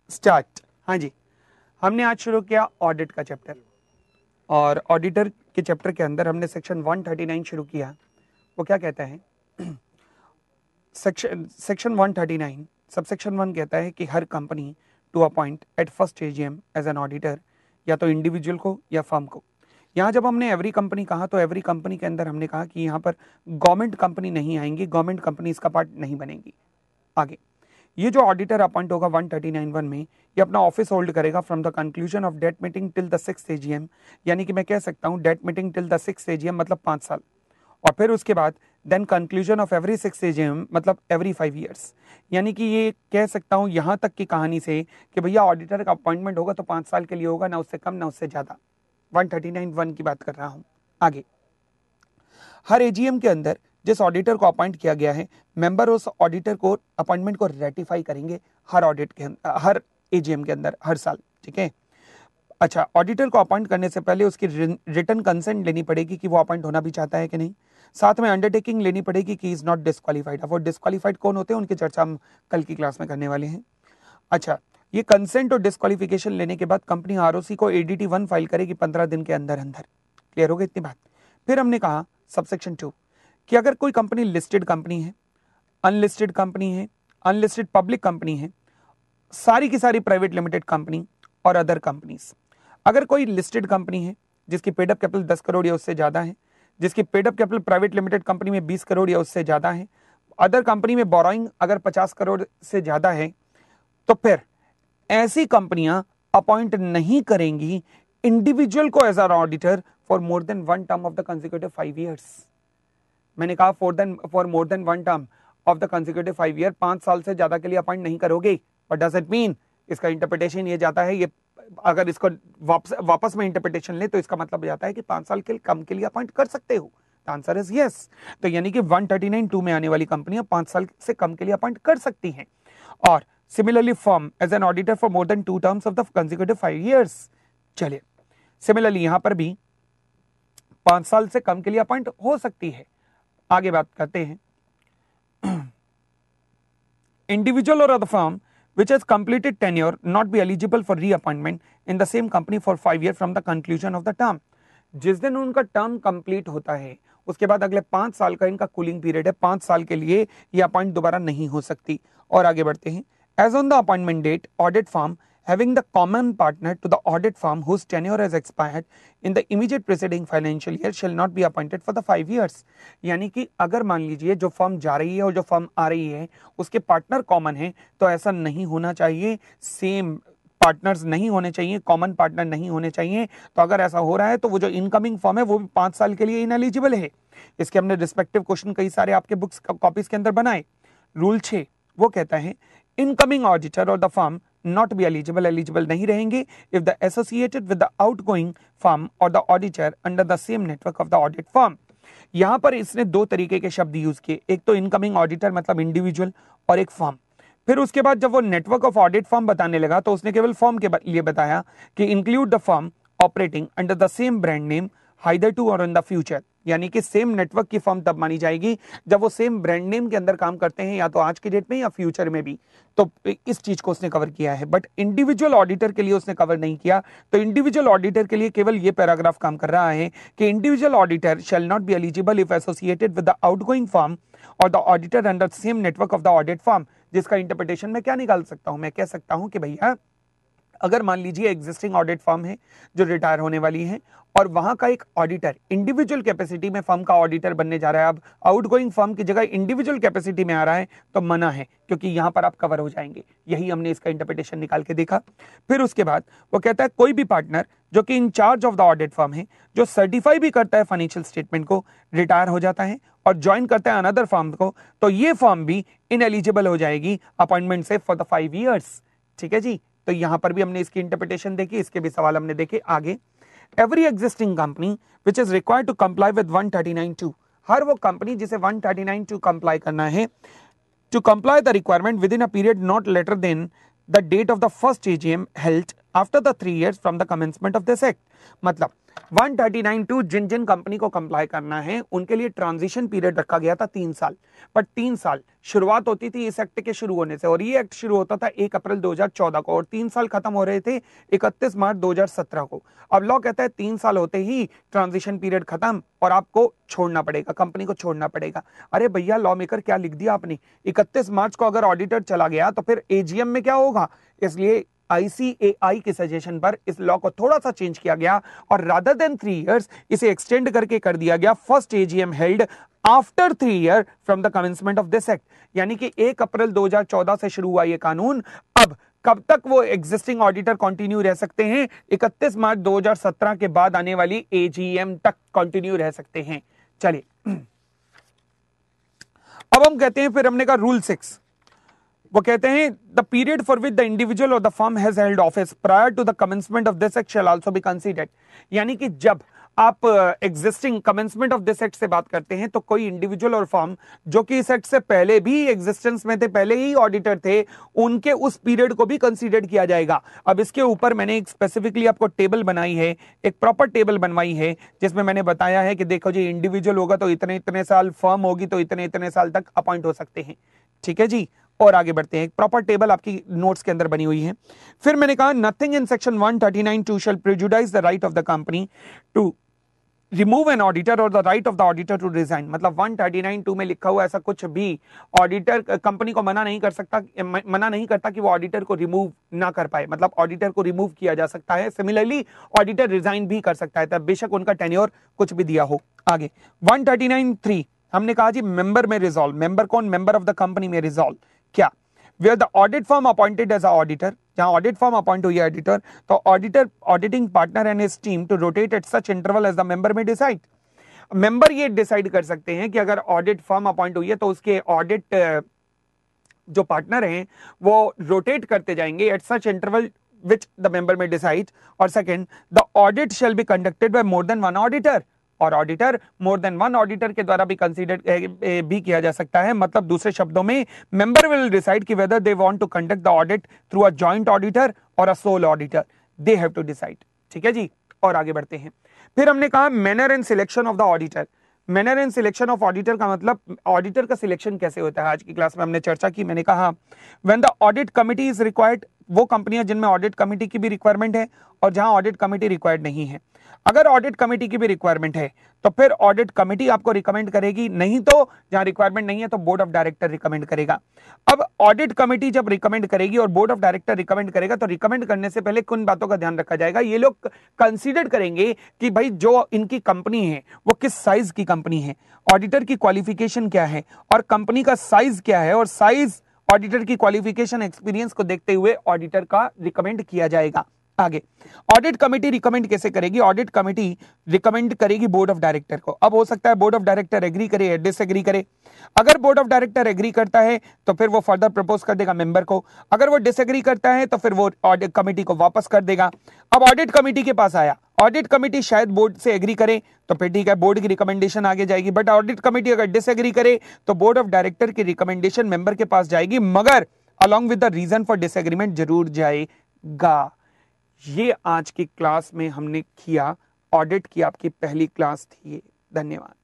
Start. हाँ जी, हमने आज शुरू किया ऑडिट का चैप्टर और ऑडिटर के चैप्टर के अंदर हमने सेक्शन 139 शुरू किया। वो क्या कहता है? सेक्शन 139 सबसेक्शन 1 कहता है कि हर company to appoint at first AGM as an auditor, या तो इंडिविजुअल को या फर्म को। यहाँ जब हमने एवरी कंपनी कहा तो एवरी कंपनी के अंदर हमने कहा कि यहाँ पर गवर्नमेंट कंपनी नहीं आएंगी, गवर्नमेंट कंपनी इसका पार्ट नहीं बनेगी। आगे ये जो ऑडिटर अपॉइंट होगा 139(1) में, ये अपना ऑफिस होल्ड करेगा from the conclusion of that meeting till the 6th AGM, यानी कि मैं कह सकता हूँ that meeting till the 6th AGM मतलब 5 साल, और फिर उसके बाद then conclusion of every 6th AGM मतलब एवरी 5 ईयर्स। यानी कि ये कह सकता हूँ यहाँ तक की कहानी से कि भैया ऑडिटर का अपॉइंटमेंट होगा तो 5 साल के लिए होगा, ना उससे कम ना उससे ज्यादा। 139(1) की बात कर रहा हूँ। आगे हर एजीएम के अंदर जिस ऑडिटर को अपॉइंट किया गया है, मेंबर उस ऑडिटर को अपॉइंटमेंट को रेटिफाई करेंगे हर ऑडिट के हर एजीएम के अंदर हर साल। ठीक है। अच्छा, ऑडिटर को अपॉइंट करने से पहले उसकी रिटन कंसेंट लेनी पड़ेगी कि वो अपॉइंट होना भी चाहता है कि नहीं। साथ में अंडरटेकिंग लेनी पड़ेगी कि इज नॉट डिस्क्वालीफाइड। अब वो डिस्क्वालीफाइड कौन होते हैं उनकी चर्चा हम कल की क्लास में करने वाले हैं। अच्छा, ये कंसेंट और डिस्क्वालिफिकेशन लेने के बाद कंपनी आरओसी को एडीटी 1 फाइल करेगी 15 दिन के अंदर अंदर। क्लियर हो गई इतनी बात। फिर हमने कहा सबसेक्शन 2 कि अगर कोई कंपनी लिस्टेड कंपनी है, अनलिस्टेड कंपनी है, अनलिस्टेड पब्लिक कंपनी है, सारी की सारी प्राइवेट लिमिटेड कंपनी और अदर कंपनीज, अगर कोई लिस्टेड कंपनी है जिसकी पेड अप कैपिटल 10 करोड़ या उससे ज्यादा है, जिसकी paid up capital private limited company में 20 करोड़ या उससे ज्यादा है, अदर कंपनी में बोरोइंग अगर 50 करोड़ से ज्यादा है, तो फिर ऐसी कंपनियां अपॉइंट नहीं करेंगी इंडिविजुअल को as are auditor for more than 1 term of the consecutive 5 years. मैंने कहा for more than 1 term of the consecutive 5 year, 5 साल से ज्यादा के लिए अपॉइंट नहीं करोगे। What does it mean? इसका इंटरप्रिटेशन ये जाता है, ये अगर इसको वापस में इंटरप्रिटेशन ले तो इसका मतलब जाता है कि 5 साल के कम के लिए अपॉइंट कर सकते हो। Answer is yes. तो यानी कि 139(2) में आने वाली कंपनियां 5 साल से कम के लिए अपॉइंट कर सकती हैं। और similarly firm as an auditor for more than 2 terms of the consecutive 5 years. चलिए, सिमिलरली यहां पर भी 5 साल से कम के लिए अपॉइंट हो सकती है। आगे बात करते हैं। इंडिविजुअल और other firm which has completed tenure not be eligible for reappointment in the same company for 5 years from the conclusion of the term। जिस दिन उनका टर्म कंप्लीट होता है उसके बाद अगले 5 साल का इनका कूलिंग पीरियड है, 5 साल के लिए ये अपॉइंट दोबारा नहीं हो सकती। और आगे बढ़ते हैं। As on the appointment date, audit firm having the common partner to the audit firm whose tenure has expired in the immediate preceding financial year shall not be appointed for the 5 years। यानी कि अगर मान लीजिए जो firm जा रही है और जो फर्म आ रही है उसके पार्टनर कॉमन है, तो ऐसा नहीं होना चाहिए, सेम पार्टनर्स नहीं होने चाहिए, कॉमन पार्टनर नहीं होने चाहिए। तो अगर ऐसा हो रहा है तो वो जो इनकमिंग फर्म है वो भी 5 साल के लिए इनएलिजिबल है। इसके हमने रिस्पेक्टिव क्वेश्चन कई सारे आपके बुक्स कॉपीज के अंदर बनाए। रूल 6 वो कहता है इनकमिंग ऑडिटर और the firm not be eligible नहीं रहेंगे if the associated with the outgoing firm or the auditor under the same network of the audit firm। यहां पर इसने 2 तरीके के शब्द यूज किए, एक तो इनकमिंग ऑडिटर मतलब इंडिविजुअल और एक फर्म। फिर उसके बाद जब वो नेटवर्क ऑफ ऑडिट फर्म बताने लगा तो उसने केवल फर्म के लिए बताया कि include the firm operating under the same brand name either two और इन द फ्यूचर। यानी कि सेम नेटवर्क की फर्म तब मानी जाएगी जब वो सेम ब्रांड नेम के अंदर काम करते हैं, या तो आज की डेट में या फ्यूचर में भी। तो इस चीज को उसने कवर किया है, बट इंडिविजुअल ऑडिटर के लिए उसने कवर नहीं किया। तो इंडिविजुअल ऑडिटर के लिए केवल ये पैराग्राफ काम कर रहा है कि individual auditor shall not be eligible if associated with the outgoing firm और the auditor under same network of the audit firm. जिसका इंटरप्रिटेशन मैं क्या निकाल सकता हूं? मैं कह सकता हूं कि भैया अगर मान लीजिए एग्जिस्टिंग ऑडिट फर्म है जो रिटायर होने वाली है और वहां का एक ऑडिटर इंडिविजुअल कैपेसिटी में फर्म का ऑडिटर बनने जा रहा है, अब आउटगोइंग फर्म की जगह इंडिविजुअल कैपेसिटी में आ रहा है, तो मना है क्योंकि यहां पर आप कवर हो जाएंगे। यही हमने इसका इंटरप्रिटेशन निकाल के देखा। फिर उसके बाद वो कहता है कोई भी पार्टनर जो कि incharge of the audit firm है, जो सर्टिफाई भी करता है फाइनेंशियल स्टेटमेंट को, रिटायर हो जाता है और ज्वाइन करता है अनदर फर्म को, तो ये फर्म भी इनएलिजिबल हो जाएगी अपॉइंटमेंट से फॉर द 5 ईयर्स। ठीक है जी। तो यहां पर भी हमने इसकी इंटरप्रिटेशन देखी, इसके भी सवाल हमने देखे। आगे every existing company which is required to comply with 139(2), हर वो कंपनी जिसे 139(2) कंप्लाई करना है, to comply the requirement within a period not later than the date of the first AGM held after the 3 years from the commencement of this act. मतलब 139(2) जिन जिन company को comply करना है उनके लिए transition period रखा गया था 3 साल, पर 3 साल शुरुआत होती थी इस एक्ट के शुरू होने से, और ये एक्ट शुरू होता था 1 अप्रैल 2014 को और 3 साल खत्म हो रहे थे 31 मार्च 2017 को। अब लॉ कहता है 3 साल होते ही ट्रांजिशन पीरियड खत्म और आपको छोड़ना पड़ेगा, कंपनी को छोड़ना पड़ेगा। अरे भैया लॉ मेकर क्या लिख दिया आपने, 31 मार्च को अगर ऑडिटर चला गया तो फिर एजीएम में क्या होगा, इसलिए ICAI के सजेशन पर इस लॉ को थोड़ा सा चेंज किया गया और रादर देन 3 years इसे एक्सटेंड करके कर दिया गया first AGM held after 3 years from the commencement of this act. यानी कि 1 अप्रैल 2014 से शुरू हुआ ये कानून, अब कब तक वो एग्जिस्टिंग ऑडिटर कंटिन्यू रह सकते हैं, 31 मार्च 2017 के बाद आने वाली AGM तक कंटिन्यू रह सकते हैं। चलिए अब हम कहते हैं, फिर हमने कहा रूल 6, वो कहते हैं the period for which the individual और the firm has held office prior to the commencement of this act shall also be considered. यानी कि जब आप existing commencement of this act से बात करते हैं तो कोई इंडिविजुअल और फर्म जो कि इस एक्ट से पहले भी एग्जिस्टेंस में थे, पहले ही ऑडिटर थे, उनके उस पीरियड को भी कंसीडर किया जाएगा। अब इसके ऊपर मैंने एक स्पेसिफिकली आपको टेबल बनाई है, एक प्रॉपर टेबल बनवाई है जिसमें मैंने बताया है कि देखो जी इंडिविजुअल होगा तो इतने इतने साल, फर्म होगी तो इतने इतने साल तक अपॉइंट हो सकते हैं। ठीक है जी, और आगे बढ़ते हैं, एक प्रॉपर टेबल आपकी नोट्स के अंदर बनी हुई है। फिर मैंने कहा nothing in section 139(2) shall prejudice the right of the company to remove an auditor और the right of the auditor to resign. मतलब 139(2) में लिखा हुआ ऐसा कुछ भी ऑडिटर कंपनी को मना नहीं कर सकता, मना नहीं करता कि वो ऑडिटर को रिमूव ना कर पाए, मतलब ऑडिटर को रिमूव किया जा सकता है। सिमिलरली ऑडिटर रिजाइन भी कर सकता है, तब बेशक उनका टेन्योर कुछ भी दिया हो। आगे 139(3) हमने कहा जी मेंबर में रिजॉल्व, मेंबर कौन, मेंबर ऑफ द कंपनी में रिजॉल्व क्या, where the audit firm appointed as a auditor, जहां ऑडिट फर्म अपॉइंट हुई है ऑडिटर, तो auditor auditing partner and his team to rotate at such interval as the member में decide. Member ये decide कर सकते हैं कि अगर ऑडिट फर्म अपॉइंट हुई है तो उसके ऑडिट जो पार्टनर हैं वो रोटेट करते जाएंगे at such interval which the member में डिसाइड। और second, the audit shall be conducted by more than one auditor, और auditor more than one auditor के द्वारा भी कंसीडर भी किया जा सकता है। मतलब दूसरे शब्दों में मेंबर विल डिसाइड कि whether they want to conduct the audit through a joint auditor और a sole auditor, they have to decide. ठीक है जी, और आगे बढ़ते हैं। फिर हमने कहा manner and selection of the auditor. Manner and selection of auditor का मतलब ऑडिटर का सिलेक्शन कैसे होता है, आज की क्लास में हमने चर्चा की। मैंने कहा when the audit committee is required, वो कंपनियां जिनमें ऑडिट कमिटी की भी रिक्वायरमेंट है और जहां ऑडिट कमिटी रिक्वायर्ड नहीं है। अगर ऑडिट कमिटी की भी रिक्वायरमेंट है तो फिर ऑडिट कमिटी आपको रिकमेंड करेगी, नहीं तो जहां रिक्वायरमेंट नहीं है तो बोर्ड ऑफ डायरेक्टर रिकमेंड करेगा। अब ऑडिट कमिटी जब रिकमेंड करेगी और बोर्ड ऑफ डायरेक्टर रिकमेंड करेगा तो रिकमेंड करने से पहले किन बातों का ध्यान रखा जाएगा, ये लोग कंसीडर करेंगे कि भाई जो इनकी कंपनी है वो किस साइज की कंपनी है, ऑडिटर की क्वालिफिकेशन क्या है और कंपनी का साइज क्या है, और साइज ऑडिटर की क्वालिफिकेशन एक्सपीरियंस को देखते हुए ऑडिटर का रिकमेंड किया जाएगा। आगे ऑडिट कमेटी रिकमेंड कैसे करेगी, ऑडिट कमेटी रिकमेंड करेगी बोर्ड ऑफ डायरेक्टर को। अब हो सकता है बोर्ड ऑफ डायरेक्टर एग्री करे या डिसएग्री करे। अगर बोर्ड ऑफ डायरेक्टर एग्री करता है तो फिर वो फर्दर प्रपोज कर देगा मेंबर को, अगर वो डिसएग्री करता है तो फिर वो ऑडिट कमेटी को वापस कर देगा। अब ऑडिट कमेटी के पास आया, ऑडिट कमेटी शायद बोर्ड से एग्री करे तो फिर ठीक है, बोर्ड की रिकमेंडेशन आगे जाएगी, बट ऑडिट कमेटी अगर डिसएग्री करे तो बोर्ड ऑफ डायरेक्टर की रिकमेंडेशन मेंबर के पास जाएगी, मगर along with the reason for disagreement जरूर जाएगा। ये आज की क्लास में हमने किया, ऑडिट की आपकी पहली क्लास थी। धन्यवाद।